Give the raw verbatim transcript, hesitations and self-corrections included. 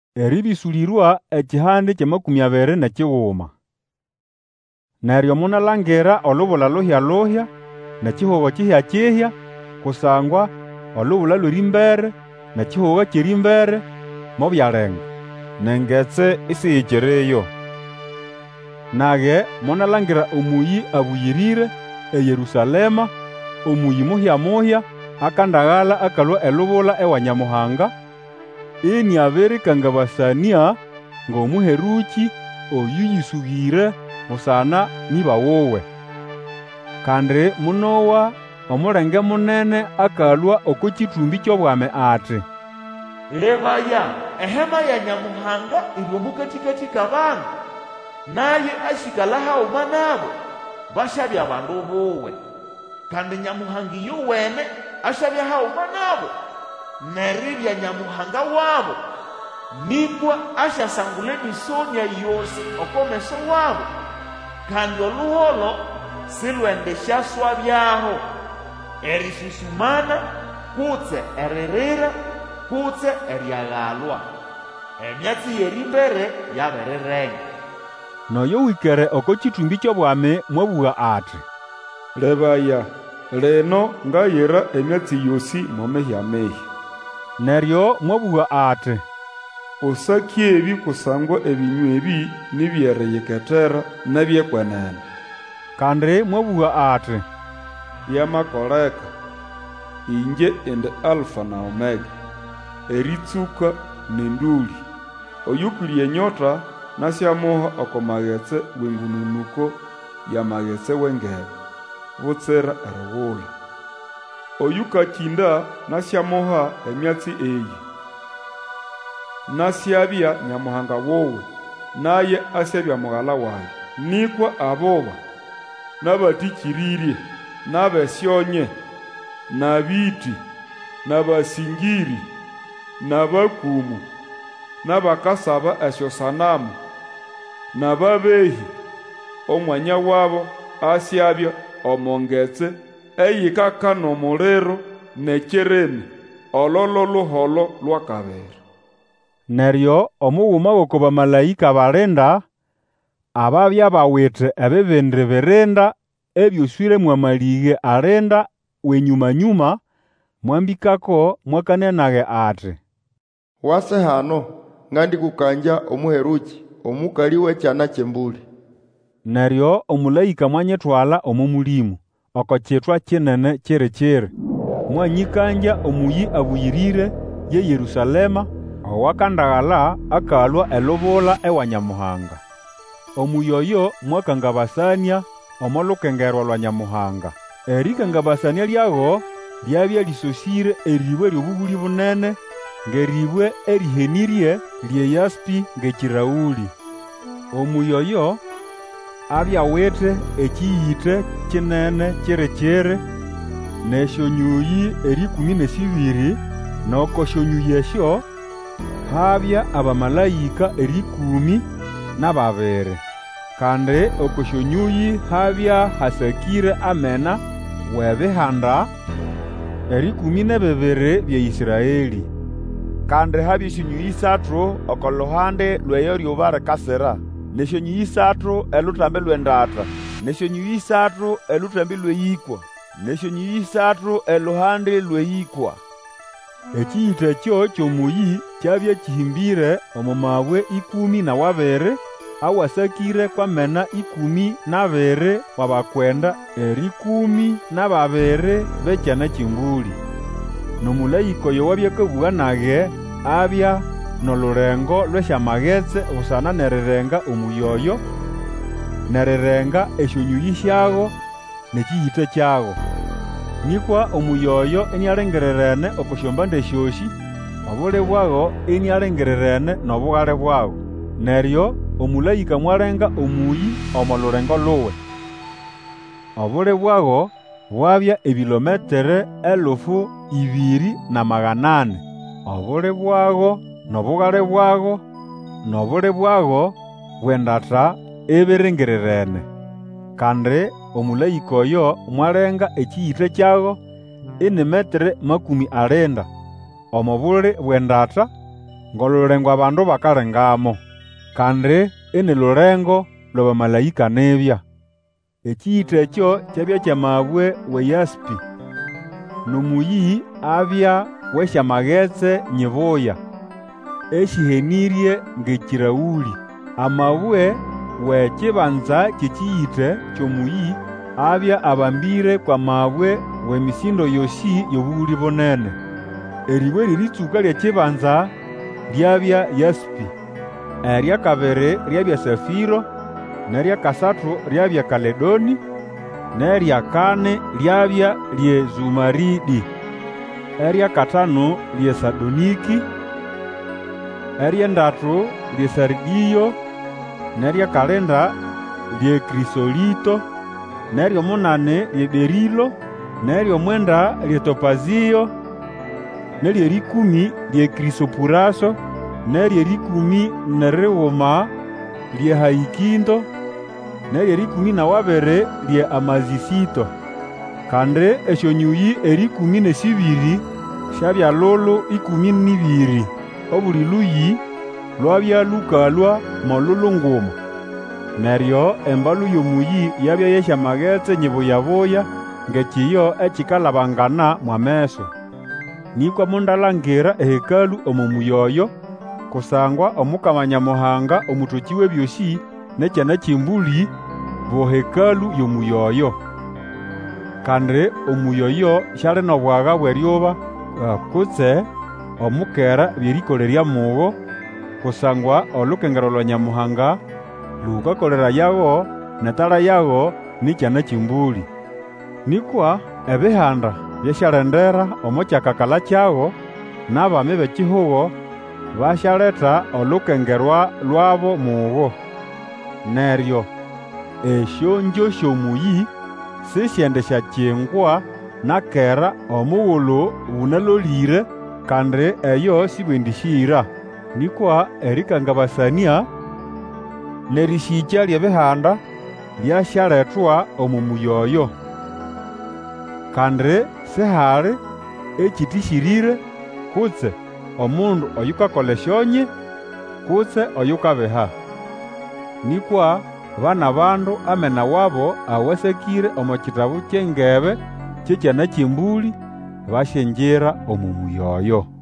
eribisulirwa ekihande kyemakumi abiri nekighuma. Neryo munalhangira olubula luhya luhya nekihugo kihya kihya, kusangwa olubula lw'erimbere nekihugo ky'erimbere mobyalenga, nengetse isiyikiriyo. Nage munalhangira omuyi abuyirire eYerusalema, omuyi muhya muhya akandaghala akalwa elubula ewa Nyamuhanga, ini abirikangabasania ng'omuheruki oyuyisubire musana niba wowe. Kandi munowa omulenge munene akalwa oko kitumbi ky'obwami ati, lebaya ehema ya Nyamuhanga iri omukatikati k'abantu, naye asikala hauma nabo bashabya abandu bowe. Kandi Nyamuhanga iyo wene ashabya hauma nabo neribya Nyamuhanga wabo, nikwa ashasangula emisonya yosi okomeso wabo, kandi oluholo silwendeshaswa byaho erisusumana kutse eririra kutse eryaghalwa. Emyatsi yerimbere yaberirenga. Noyo wikere oko kitumbi ky'obwami mwabugha ati, lebaya leno ngayira emyatsi yosi momehyamehi. Neryo mwabugha ati, osaki ebi kusangwa ebinywa ebi nibyeriyiketera nebyekwenene. Kandi mwabugha ati, byamakoleka inje indi Alfa na Omega, eritsuka nenduli, oyukwirye enyota nasyamuha oko maghetse w'engununuko ya maghetse w'engebe butsira erighula. Oyukakinda nasyamuha emyatsi eyi, nasyabya Nyamuhanga wowe, naye asyabya mughala wayi. Nikwa aboba nabatikirire nabesyonye nabiti nabasingiri nabakumu nabakasaba esyosanamu nababehi, omwanya wabo asyabya omongetse eyikaka n'omuliro n'ekirimi ololo luholo lwakabiri. Neryo omughuma w'oko bamalayika balinda ababya bawithe ebibindi birinda ebyoswiremu amalighe alinda w'enyumanyuma mwambikako mwakanenaghe ati, wase hano ngandikukanja omuheruki omukali w'ekyana ky'embuli. Neryo omulayika mwanyithwala omo mulimu oko kitwa kinene kyirikiri, mwanyikanja omuyi abuyirire ye Yerusalema owakandaghala akalwa elubula ewa Nyamuhanga. Omuyi oyo mwakangabasania omo lukengerwa lwa Nyamuhanga. Erikangabasania lyago lyabya lisosire eribwe ly'obubuli bunene ng'eribwe erihenirye ly'eyaspi ng'ekirauli. Omuyi oyo abyawithe ekiyithe kinene kirikiri n'esyonyuyi erikumi nesibiri, n'oko syonyuyi esyo habya abamalayika erikumi nababiri. Kandi oko syonyuyi habya hasakire amena w'ebihanda erikumi nebibiri bya Isiraeli. Kandi habya esyonyuyi isathu oko luhande lw'eyo ryuba rikasira, n'esyonyuyi isathu eluthambi lw'endata, n'esyonyuyi isathu eluthambi lw'eyikwa, n'esyonyuyi isathu eluhande lw'eyikwa. Ekiyitha ekyo ky'omuyi kyabya kihimbire omu mabwe ikumi na wabiri awasakire kw'amena ikumi nabiri w'abakwenda erikumi nababiri b'ekyana ky'embuli. N'omulayika oyo wabyakabugha nage abya n'olulengo lw'esyamaghetse busana n'erirenga omuyi oyo, n'erirenga esyonyuyi syago n'ekiyitha kyago. Nikwa omuyi oyo inialengerirene oko syombanda syosi, obuli bwago inialengerirene n'obughali bwago. Neryo omulayika mwalenga omuyi omo lulengo luwe. Obuli bwago bwabya ebilometere elufu ibiri na magana ane, obuli bwago n'obughali bwago n'obuli bwago bw'endata ebiringirirene. Kandi omulayika oyo mwalenga ekiyitha kyago ini metere makumi alinda omo buli bw'endata ngolulengo abandu bakalengamo, kandi ini lulengo lw'abamalayika nibya. Ekiyita ekyo kyabya kyamabwe we yaspi, n'omuyi abya w'esyamaghetse nyibuya, eshihenirye ng'ekirawuli. Amabwe w'ekibanza ky'ekiyita ky'omuyi abya abambire kw'amabwe w'emisindo yosi y'obuwuli bunene. Eribwe liritsuka ly'ekibanza lyabya yaspi, erya kabiri lyabya safiro, nerya kasathu lyabya kaledoni, nerya kane lyabya lye zumaridi, erya katano lye sadoniki, erya ndatu lye sardiyo, nerya kalenda lye krisolito, nerya munane lye berilo, nerya mwenda lye topaziyo, nerya rikumi lye krisopuraso, nerya rikumi neriwuma lye haikindo, nerya rikumi na wabere lye amazisito. Kandi esyonyuyi erikumi nesibiri syabya lulu ikumi nibiri, obuli luyi lwabya lukalwa molulu nguma. Neryo embalu y'omuyi yabya yesyamaghetse nyibuyabuya ng'ekiyo ekikalabangana mwameso. Nikwa mundalangira ehekalu omu muyi oyo, kusangwa Omukama Nyamuhanga omuthoki w'ebyosi n'ekyana ky'embuli bohekalu y'omuyi oyo. Kandi omuyi oyo syali n'obwaga bw'eryuba kutse omukera by'erikolera mugo, kusangwa olukengero lwa Nyamuhanga lukakolera yago netala yago n'ikyana ky'embuli. Nikwa ebihanda byasyalendera omu kyakakala kyago, n'abami b'ekihugo basyaleta olukengerwa lwabo mugo. Neryo esyonjo sy'omuyi sisyendisyakingwa nakera omughulu bunalolire, kandi eyo sibwendisyira. Nikwa erikangabasania n'erisikya ly'ebihanda lyasyaletwa omu muyi oyo. Kandi sihali ekitishirire kutse omundu oyukakola esyonye kutse oyukabiha. Nikwa bana bandu amena wabo awasekire omu kitabu ky'engebe ky'ekyana ky'embuli basyengira omu muyi oyo.